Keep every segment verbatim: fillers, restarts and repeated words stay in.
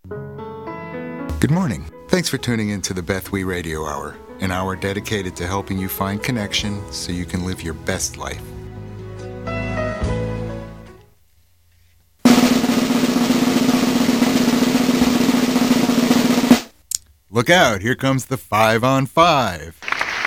Good morning. Thanks for tuning in to the Beth We Radio Hour, an hour dedicated to helping you find connection so you can live your best life. Look out, here comes the five on five.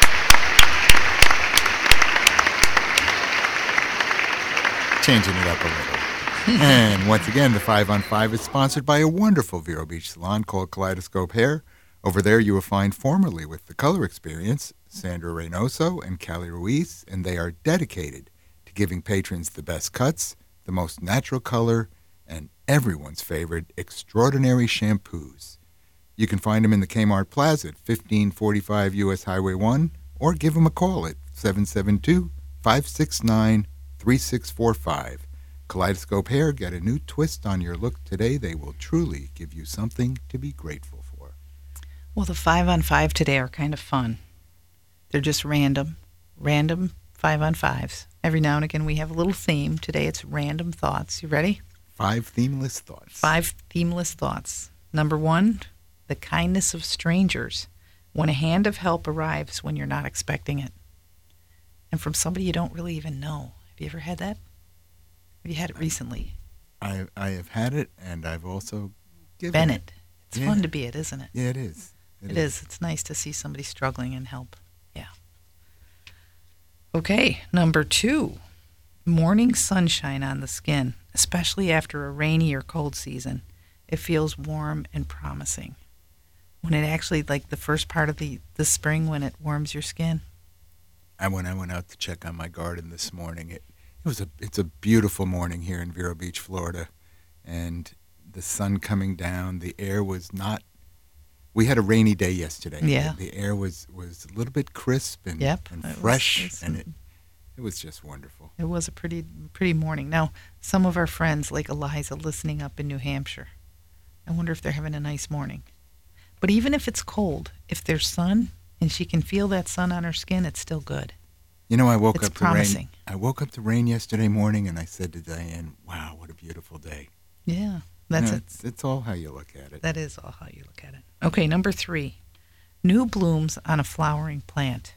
Changing it up a little. And once again, the five on five is sponsored by a wonderful Vero Beach salon called Kaleidoscope Hair. Over there you will find formerly with the Color Experience, Sandra Reynoso and Callie Ruiz, and they are dedicated to giving patrons the best cuts, the most natural color, and everyone's favorite extraordinary shampoos. You can find them in the Kmart Plaza at fifteen forty-five U S Highway one, or give them a call at seven seven two, five six nine, three six four five. Kaleidoscope Hair, get a new twist on your look today. They will truly give you something to be grateful for. Well, the five on five today are kind of fun. They're just random, random five on fives. Every now and again we have a little theme. Today it's random thoughts. You ready? Five themeless thoughts. Five themeless thoughts. Number one, the kindness of strangers. When a hand of help arrives when you're not expecting it. And from somebody you don't really even know. Have you ever had that? Have you had it recently? I I have had it, and I've also given Been it. it. It's Yeah. fun to be it, isn't it? Yeah, it is. It is. It's nice to see somebody struggling and help. Yeah. Okay, number two, morning sunshine on the skin, especially after a rainy or cold season. It feels warm and promising. When it actually, like the first part of the, the spring when it warms your skin. And when I went out to check on my garden this morning, it, it was a it's a beautiful morning here in Vero Beach, Florida, and the sun coming down. The air was not. We had a rainy day yesterday. Yeah. The, the air was, was a little bit crisp and, Yep, and it was- fresh, it's- and it it was just wonderful. It was a pretty pretty morning. Now, some of our friends, like Eliza, listening up in New Hampshire, I wonder if they're having a nice morning. But even if it's cold, if there's sun and she can feel that sun on her skin, it's still good. You know, I woke It's up to promising. rain. I woke up to rain yesterday morning, and I said to Diane, "Wow, what a beautiful day." Yeah, that's You know, it. It's, it's all how you look at it. That is all how you look at it. Okay, number three, new blooms on a flowering plant.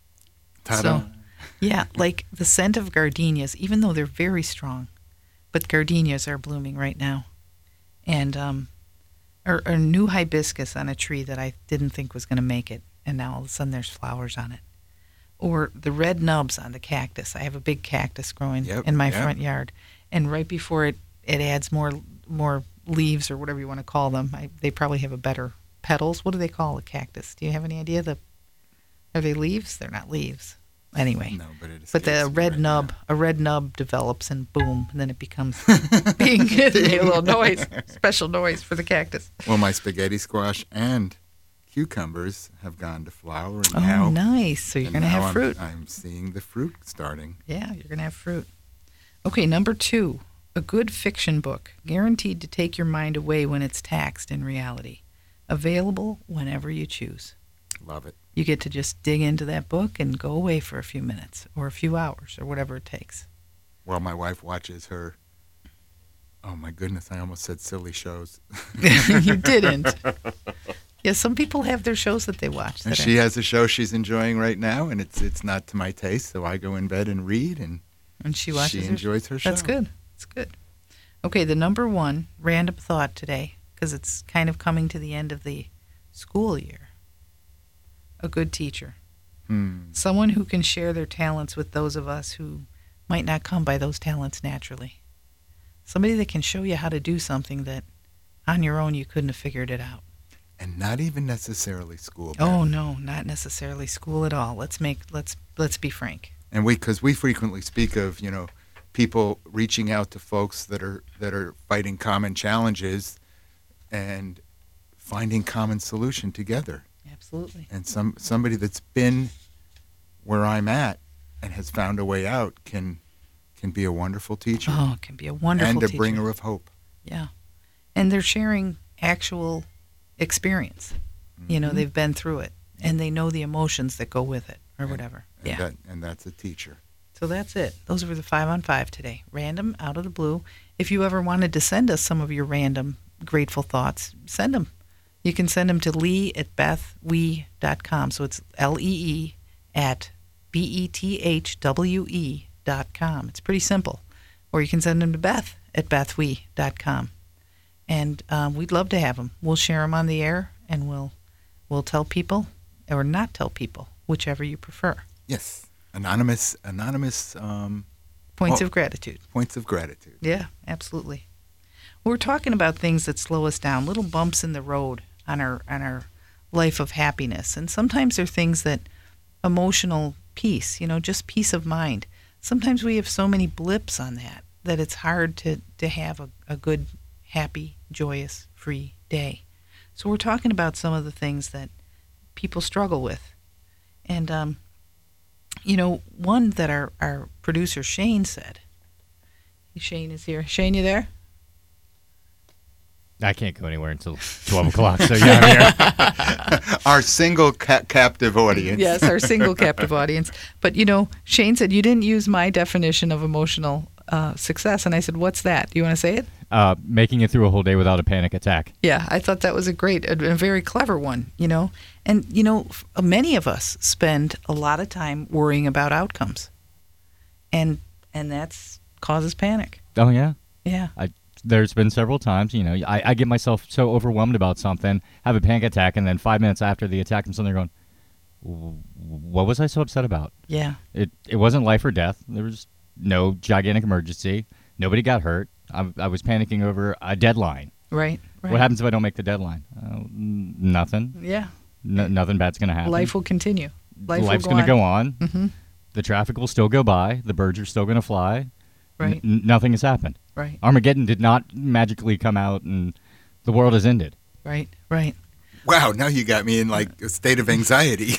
Ta-da. So, yeah, like the scent of gardenias, even though they're very strong, but gardenias are blooming right now. And um, or, or new hibiscus on a tree that I didn't think was going to make it, and now all of a sudden there's flowers on it. Or the red nubs on the cactus. I have a big cactus growing Yep, in my yep. front yard, and right before it, it adds more more leaves or whatever you want to call them. I, they probably have a better petals. What do they call a cactus? Do you have any idea? The are they leaves? They're not leaves. Anyway, No, but it but the escapes me red right nub, now. a red nub develops, and boom, and then it becomes being a little noise, special noise for the cactus. Well, my spaghetti squash and cucumbers have gone to flower, and Oh, now nice! So you're and gonna now have I'm- fruit. I'm seeing the fruit starting. Yeah, you're gonna have fruit. Okay, number two, a good fiction book, guaranteed to take your mind away when it's taxed in reality. Available whenever you choose. Love it. You get to just dig into that book and go away for a few minutes or a few hours or whatever it takes. While my wife watches her, oh my goodness, I almost said silly shows. You didn't. Yeah, some people have their shows that they watch. And that she are- has a show she's enjoying right now, and it's it's not to my taste, so I go in bed and read, and and she watches. she her- enjoys her show. That's good. That's good. Okay, the number one random thought today, because it's kind of coming to the end of the school year. A good teacher. Hmm. Someone who can share their talents with those of us who might not come by those talents naturally. Somebody that can show you how to do something that on your own you couldn't have figured it out. And not even necessarily school. Oh Beth. no, not necessarily school at all. Let's make let's let's be frank. And we, because we frequently speak of, you know, people reaching out to folks that are that are fighting common challenges, and finding common solution together. Absolutely. And some somebody that's been where I'm at and has found a way out can can be a wonderful teacher Oh, it can be a wonderful and a teacher. bringer of hope. Yeah. And they're sharing actual experience. You know, Mhm. they've been through it and they know the emotions that go with it or And- whatever. And Yeah. that, and that's a teacher. So that's it. Those were the five on five today. Random, out of the blue. If you ever wanted to send us some of your random grateful thoughts, send them. You can send them to Lee at beth we dot com. So it's L E E at B E T H W E dot com. It's pretty simple. Or you can send them to Beth at beth we dot com. And um, we'd love to have them. We'll share them on the air, and we'll we'll tell people or not tell people, whichever you prefer. Yes. Anonymous, anonymous um, Points oh, of gratitude. Points of gratitude. Yeah, absolutely. We're talking about things that slow us down, little bumps in the road on our on our life of happiness. And sometimes they're things that emotional peace, you know, just peace of mind. Sometimes we have so many blips on that that it's hard to, to have a, a good, happy, joyous, free day. So we're talking about some of the things that people struggle with. And, um, you know, one that our, our producer Shane said. Shane is here. Shane, you there? I can't go anywhere until twelve o'clock, so yeah, I'm here. Our single ca- captive audience. Yes, our single captive audience. But, you know, Shane said, you didn't use my definition of emotional uh, success. And I said, what's that? Do you want to say it? Uh, making it through a whole day without a panic attack. Yeah, I thought that was a great, a, a very clever one, you know. And, you know, f- many of us spend a lot of time worrying about outcomes. And and that's causes panic. Oh, yeah. Yeah. I, there's been several times, you know, I, I get myself so overwhelmed about something, have a panic attack, and then five minutes after the attack, I'm sitting there going, what was I so upset about? Yeah. It it wasn't life or death. There was no gigantic emergency. Nobody got hurt. I, I was panicking over a deadline. Right, right. What happens if I don't make the deadline? Uh, n- nothing. Yeah. N- nothing bad's going to happen. Life will continue. Life Life's will going to go go on. Mm-hmm. The traffic will still go by. The birds are still going to fly. Right. N- nothing has happened. Right. Armageddon did not magically come out and the world has ended. Right, right. Wow, now you got me in like a state of anxiety.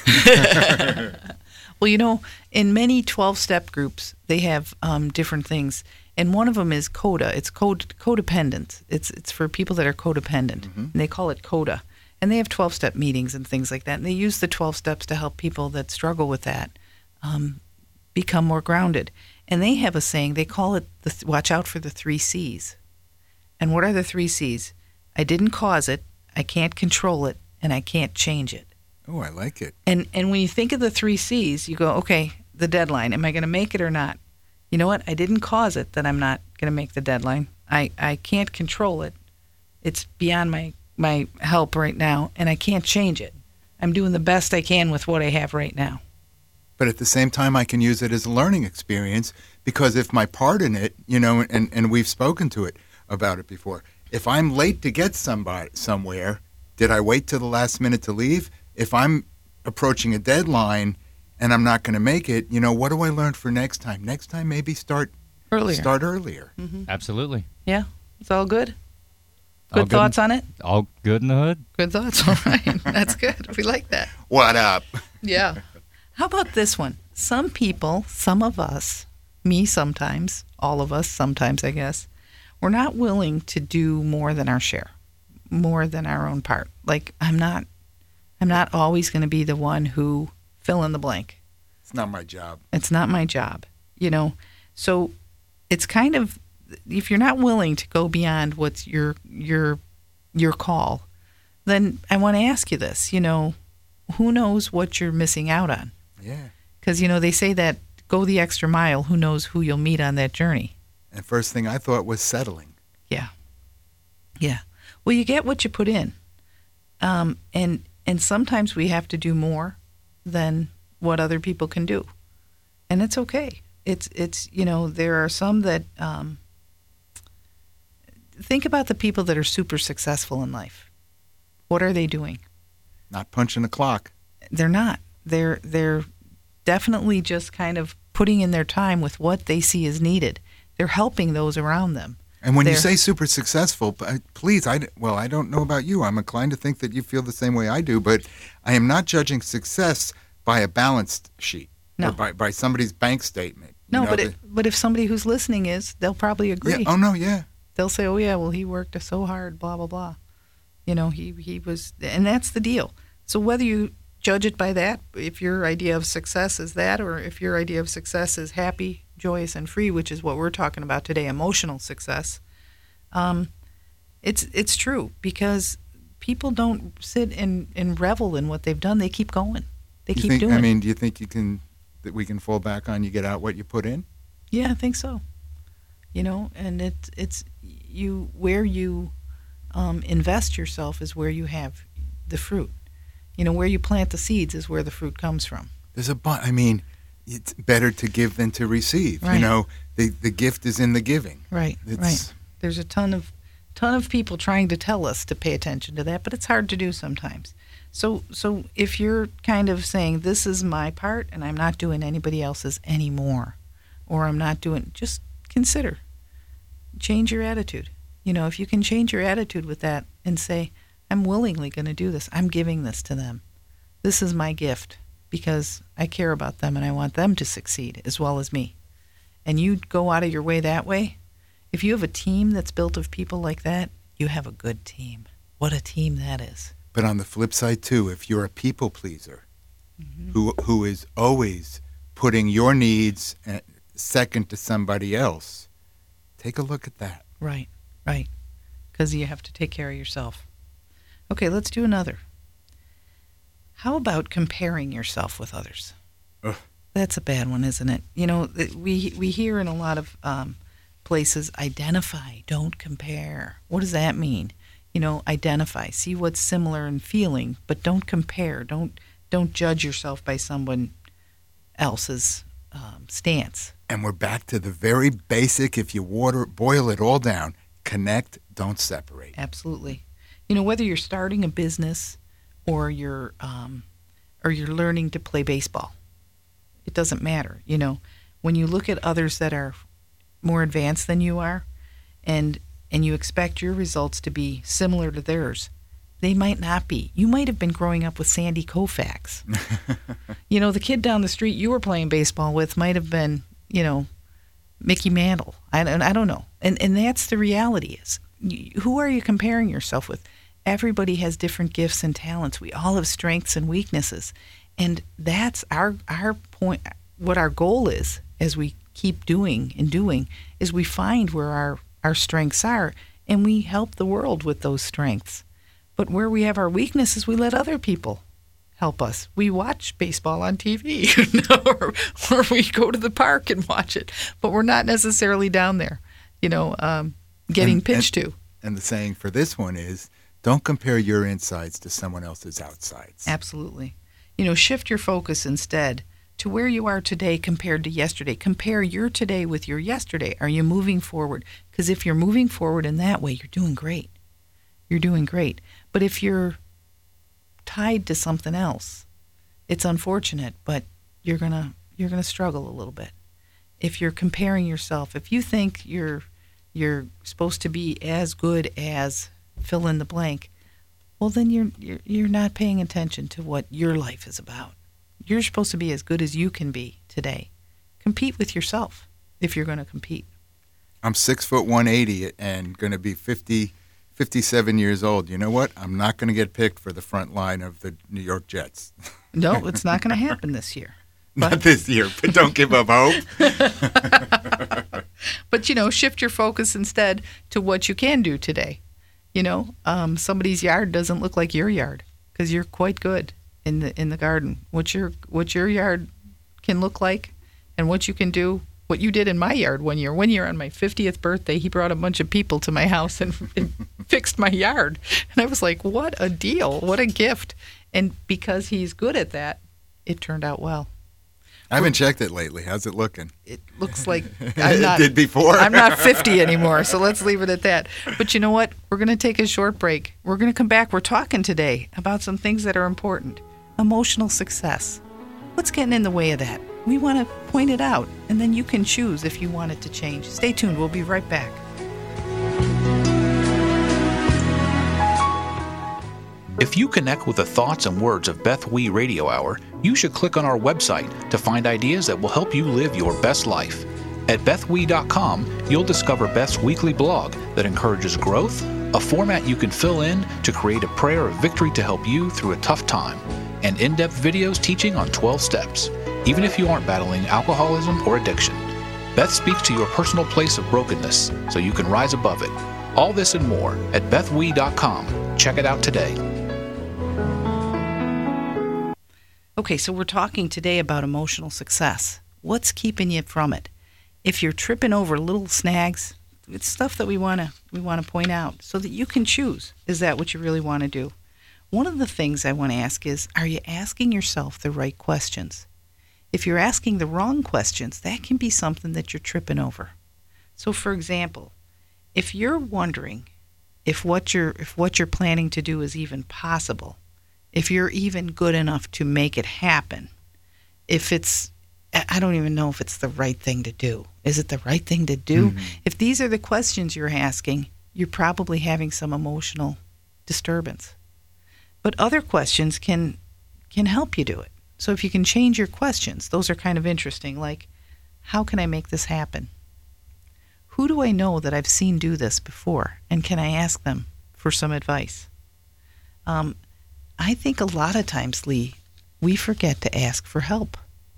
Well, you know, in many twelve-step groups, they have um, different things. And one of them is CODA. It's code, codependent. It's it's for people that are codependent. Mm-hmm. And they call it CODA. And they have twelve-step meetings and things like that. And they use the twelve steps to help people that struggle with that um, become more grounded. And they have a saying, they call it, the th- watch out for the three C's. And what are the three C's? I didn't cause it, I can't control it, and I can't change it. Oh, I like it. And and when you think of the three C's, you go, okay, the deadline. Am I going to make it or not? You know what? I didn't cause it, that I'm not going to make the deadline. I, I can't control it. It's beyond my, my help right now, and I can't change it. I'm doing the best I can with what I have right now. But at the same time, I can use it as a learning experience, because if my part in it, you know, and, and we've spoken to it about it before, if I'm late to get somebody somewhere, did I wait till the last minute to leave? If I'm approaching a deadline and I'm not going to make it, you know, what do I learn for next time? Next time, maybe start Earlier. Start earlier. Mm-hmm. Absolutely. Yeah, it's all good. All Good thoughts on it? All good in the hood? Good thoughts. All right. That's good. We like that. What up? Yeah. How about this one? Some people, some of us, me sometimes, all of us sometimes, I guess, we're not willing to do more than our share, more than our own part. Like, I'm not, I'm not always going to be the one who fill in the blank. It's not my job. It's not my job, you know. So it's kind of, if you're not willing to go beyond what's your your your call, then I want to ask you this, you know, who knows what you're missing out on? Yeah. Because, you know, they say that go the extra mile, who knows who you'll meet on that journey. And first thing I thought was settling. Yeah. Yeah. Well, you get what you put in. Um, and and sometimes we have to do more than what other people can do. And it's okay. It's, it's you know, there are some that, um, think about the people that are super successful in life. What are they doing? Not punching the clock. They're not. They're they're definitely just kind of putting in their time with what they see as needed. They're helping those around them. And when you They're- say super successful, uh, please, I, well, I don't know about you. I'm inclined to think that you feel the same way I do, but I am not judging success by a balance sheet No. or by, by somebody's bank statement. You No, know, but the- it, but if somebody who's listening is, they'll probably agree. yeah, oh, no, yeah. They'll say, "Oh yeah, well he worked so hard, blah blah blah." You know, he he was, and that's the deal. So whether you judge it by that, if your idea of success is that, or if your idea of success is happy, joyous, and free, which is what we're talking about today, emotional success, um, It's it's true, because people don't sit and, and revel in what they've done. They keep going. They You keep think, doing I it. mean, do you think you can that we can fall back on you get out what you put in? Yeah, I think so. You know, and it's it's you where you um, invest yourself is where you have the fruit. You know, where you plant the seeds is where the fruit comes from. There's a bunch. I mean, it's better to give than to receive. Right. You know, the the gift is in the giving. Right, It's, right. There's a ton of ton of people trying to tell us to pay attention to that, but it's hard to do sometimes. So so if you're kind of saying, this is my part and I'm not doing anybody else's anymore, or I'm not doing, just consider. Change your attitude. You know, if you can change your attitude with that and say, I'm willingly going to do this. I'm giving this to them. This is my gift because I care about them and I want them to succeed as well as me. And you go out of your way that way. If you have a team that's built of people like that, you have a good team. What a team that is. But on the flip side too, if you're a people pleaser, Mm-hmm. who who is always putting your needs uh, second to somebody else, take a look at that. Right, right. Because you have to take care of yourself. Okay, let's do another. How about comparing yourself with others? Ugh. That's a bad one, isn't it? You know, th- we we hear in a lot of um, places, identify, don't compare. What does that mean? You know, identify, see what's similar in feeling, but don't compare. Don't don't judge yourself by someone else's um, stance. And we're back to the very basic, if you water boil it all down, connect, don't separate. Absolutely. You know, whether you're starting a business or you're um, or you're learning to play baseball, it doesn't matter. You know, when you look at others that are more advanced than you are, and and you expect your results to be similar to theirs, they might not be. You might have been growing up with Sandy Koufax. You know, the kid down the street you were playing baseball with might have been, you know, Mickey Mantle. I, I don't know. And and that's the reality is, you, who are you comparing yourself with? Everybody has different gifts and talents. We all have strengths and weaknesses. And that's our our point. What our goal is, as we keep doing and doing, is we find where our, our strengths are, and we help the world with those strengths. But where we have our weaknesses, we let other people help us. We watch baseball on T V, you know, or, or we go to the park and watch it, but we're not necessarily down there, you know, um, getting And- pitched and- to. And the saying for this one is, don't compare your insides to someone else's outsides. Absolutely. You know, shift your focus instead to where you are today compared to yesterday. Compare your today with your yesterday. Are you moving forward? Because if you're moving forward in that way, you're doing great. You're doing great. But if you're tied to something else, it's unfortunate, but you're gonna you're gonna struggle a little bit. If you're comparing yourself, if you think you're you're supposed to be as good as fill in the blank, well then you're you're you're not paying attention to what your life is about. You're supposed to be as good as you can be today. Compete with yourself if you're going to compete. I'm six foot one eighty and going to be fifty, fifty-seven years old. You know what? I'm not going to get picked for the front line of the New York Jets. No, it's not going to happen this year. Not But- this year, but don't give up hope. But, you know, shift your focus instead to what you can do today. You know, um, somebody's yard doesn't look like your yard because you're quite good in the in the garden. What your what your yard can look like and what you can do, what you did in my yard one year. One year on my fiftieth birthday, he brought a bunch of people to my house and, and fixed my yard. And I was like, what a deal. What a gift. And because he's good at that, it turned out well. I haven't checked it lately. How's it looking? It looks like I'm not, it did before. I'm not fifty anymore, so let's leave it at that. But you know what? We're going to take a short break. We're going to come back. We're talking today about some things that are important. Emotional success. What's getting in the way of that? We want to point it out, and then you can choose if you want it to change. Stay tuned. We'll be right back. If you connect with the thoughts and words of Beth Wee Radio Hour, you should click on our website to find ideas that will help you live your best life. At beth wee dot com, you'll discover Beth's weekly blog that encourages growth, a format you can fill in to create a prayer of victory to help you through a tough time, and in-depth videos teaching on twelve steps, even if you aren't battling alcoholism or addiction. Beth speaks to your personal place of brokenness so you can rise above it. All this and more at beth wee dot com. Check it out today. Okay, so we're talking today about emotional success. What's keeping you from it? If you're tripping over little snags, it's stuff that we want to we want to point out so that you can choose. Is that what you really want to do? One of the things I want to ask is, are you asking yourself the right questions? If you're asking the wrong questions, that can be something that you're tripping over. So, for example, if you're wondering if what you're if what you're planning to do is even possible, if you're even good enough to make it happen, if it's I don't even know if it's the right thing to do. Is it the right thing to do? Mm-hmm. If these are the questions you're asking, you're probably having some emotional disturbance. But other questions can can help you do it. So if you can change your questions, those are kind of interesting. Like, how can I make this happen? Who do I know that I've seen do this before? And can I ask them for some advice? Um, I think a lot of times, Lee, we forget to ask for help.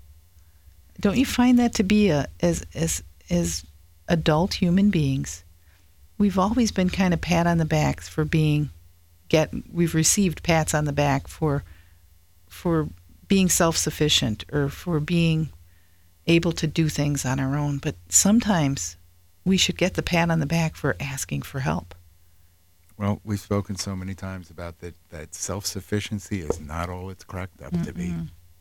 Don't you find that to be a as as as adult human beings, we've always been kind of pat on the backs for being get we've received pats on the back for for being self-sufficient or for being able to do things on our own, but sometimes we should get the pat on the back for asking for help. Well, we've spoken so many times about that that self-sufficiency is not all it's cracked up mm-hmm. to be.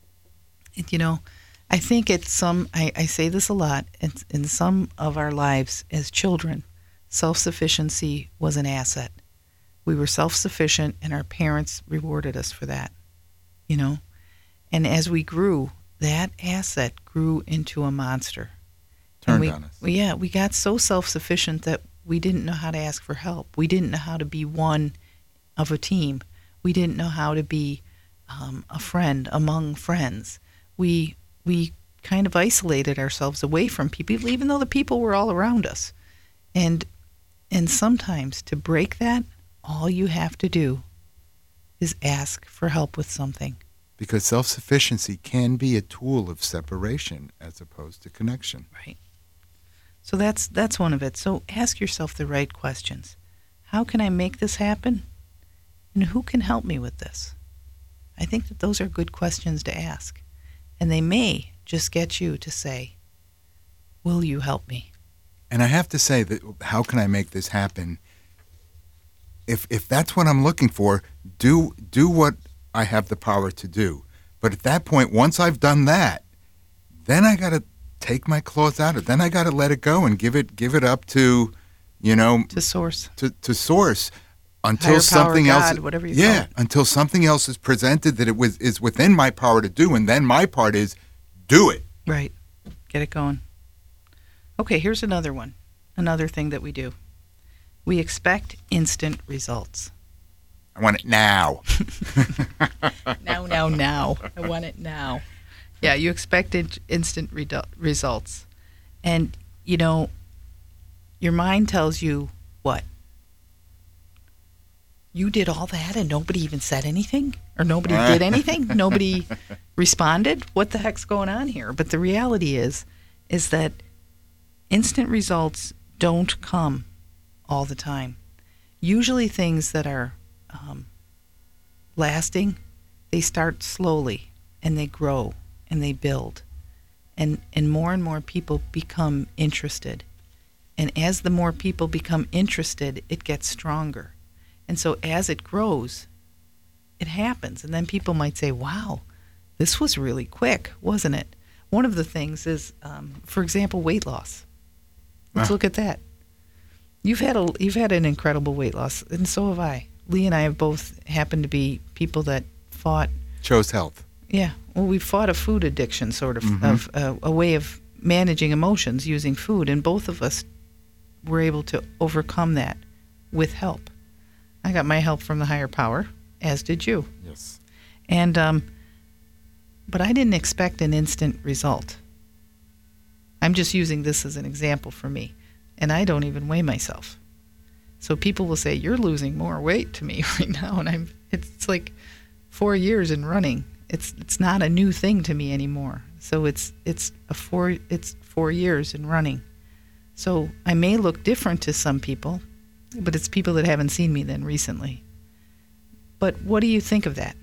You know, I think it's some, I, I say this a lot, in, in some of our lives as children, self-sufficiency was an asset. We were self-sufficient and our parents rewarded us for that, you know. And as we grew, that asset grew into a monster. Turned we, on us. We, yeah, we got so self-sufficient that we didn't know how to ask for help. We didn't know how to be one of a team. We didn't know how to be um, a friend among friends. We we kind of isolated ourselves away from people, even though the people were all around us. And and sometimes to break that, all you have to do is ask for help with something. Because self-sufficiency can be a tool of separation as opposed to connection. Right. So that's that's one of it. So ask yourself the right questions. How can I make this happen? And who can help me with this? I think that those are good questions to ask. And they may just get you to say, will you help me? And I have to say that how can I make this happen? If if that's what I'm looking for, do do what I have the power to do. But at that point, once I've done that, then I got to take my claws out of it. Then I got to let it go and give it give it up to, you know, to source. To to source until Higher something power, else God, whatever you Yeah, call it. until something else is presented that it was is within my power to do, and then my part is do it. Right. Get it going. Okay, here's another one. Another thing that we do. We expect instant results. I want it now. Now, now, now. I want it now. Yeah, you expect in- instant redu- results. And, you know, your mind tells you what? You did all that and nobody even said anything? Or nobody did anything? Nobody responded? What the heck's going on here? But the reality is, is that instant results don't come all the time. Usually things that are um, lasting, they start slowly and they grow and they build. And, and more and more people become interested. And as the more people become interested, it gets stronger. And so as it grows, it happens. And then people might say, wow, this was really quick, wasn't it? One of the things is, um, for example, weight loss. Let's Ah. look at that. You've had a you've had an incredible weight loss, and so have I. Lee and I have both happened to be people that fought. Chose health. Yeah, well, we fought a food addiction, sort of, Mhm. of uh, a way of managing emotions using food, and both of us were able to overcome that with help. I got my help from the higher power, as did you. Yes. And um, but I didn't expect an instant result. I'm just using this as an example for me, and I don't even weigh myself. So people will say, "You're losing more weight to me right now," and I'm. It's like four years in running. It's it's not a new thing to me anymore. So it's it's a four it's four years in running. So I may look different to some people, but it's people that haven't seen me then recently. But what do you think of that?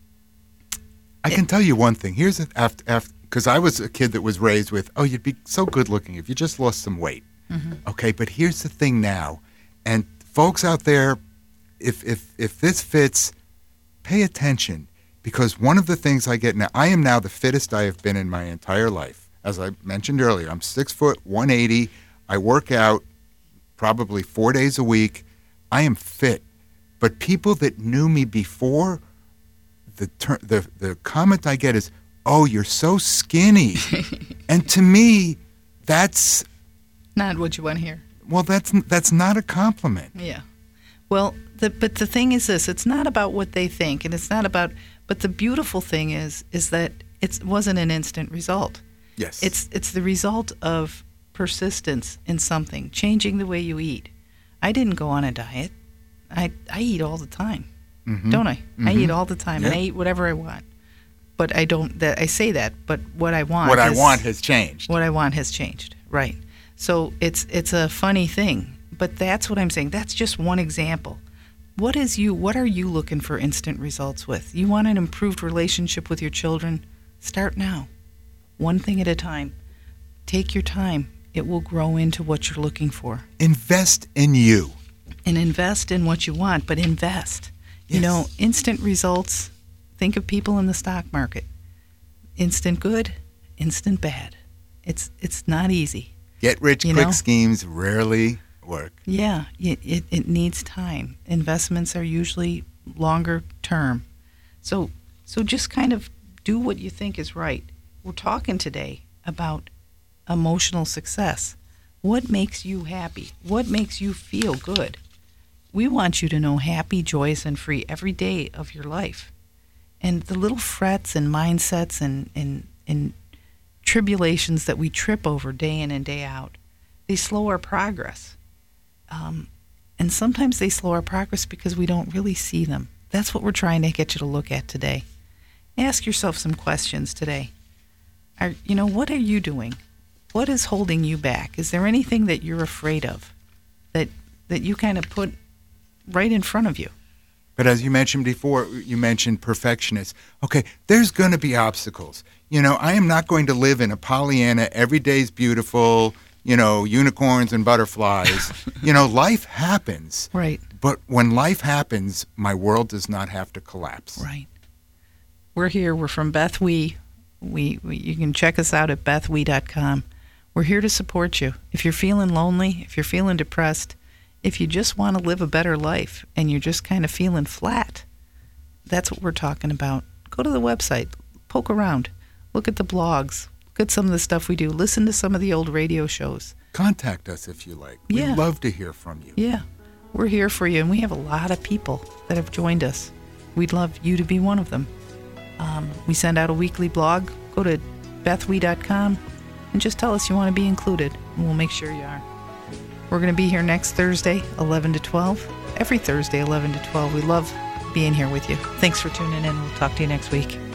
I can tell you one thing. Here's a, after after because I was a kid that was raised with, oh, you'd be so good looking if you just lost some weight. Mm-hmm. Okay, but here's the thing now, and folks out there, if if if this fits, pay attention, because one of the things I get now, I am now the fittest I have been in my entire life. As I mentioned earlier, I'm six foot one eighty. I work out probably four days a week. I am fit, but people that knew me before, the ter- the the comment I get is, "Oh, you're so skinny," and to me, that's not what you want to hear. Well, that's that's not a compliment. Yeah. Well, the, but the thing is this: it's not about what they think, and it's not about. But the beautiful thing is, is that it wasn't an instant result. Yes. It's it's the result of persistence in something, changing the way you eat. I didn't go on a diet. I I eat all the time, mm-hmm. don't I? Mm-hmm. I eat all the time, yeah. And I eat whatever I want. But I don't. That I say that. But what I want. What is, I want has changed. What I want has changed. Right. So it's it's a funny thing. But that's what I'm saying. That's just one example. What is you? What are you looking for instant results with? You want an improved relationship with your children? Start now. One thing at a time. Take your time. It will grow into what you're looking for. Invest in you. And invest in what you want, but invest. Yes. You know, instant results, think of people in the stock market. Instant good, instant bad. It's it's not easy. Get rich you quick know? schemes rarely work. Yeah, it, it, it needs time. Investments are usually longer term. So so just kind of do what you think is right. We're talking today about emotional success. What makes you happy? What makes you feel good? We want you to know happy, joyous, and free every day of your life. And the little frets and mindsets and, and, and tribulations that we trip over day in and day out, they slow our progress. Um, and sometimes they slow our progress because we don't really see them. That's what we're trying to get you to look at today. Ask yourself some questions today. Are, you know, what are you doing? What is holding you back? Is there anything that you're afraid of that that you kind of put right in front of you? But as you mentioned before, you mentioned perfectionists. Okay, there's going to be obstacles. You know, I am not going to live in a Pollyanna, every day's beautiful, you know, unicorns and butterflies. You know, life happens. Right. But when life happens, my world does not have to collapse. Right. We're here. We're from Beth We. We, we you can check us out at beth we dot com. We're here to support you. If you're feeling lonely, if you're feeling depressed, if you just want to live a better life and you're just kind of feeling flat, that's what we're talking about. Go to the website, poke around, look at the blogs, look at some of the stuff we do, listen to some of the old radio shows. Contact us if you like. Yeah. We'd love to hear from you. Yeah, we're here for you, and we have a lot of people that have joined us. We'd love you to be one of them. Um, we send out a weekly blog. Go to beth we dot com and just tell us you want to be included, and we'll make sure you are. We're going to be here next Thursday, eleven to twelve. Every Thursday, eleven to twelve. We love being here with you. Thanks for tuning in. We'll talk to you next week.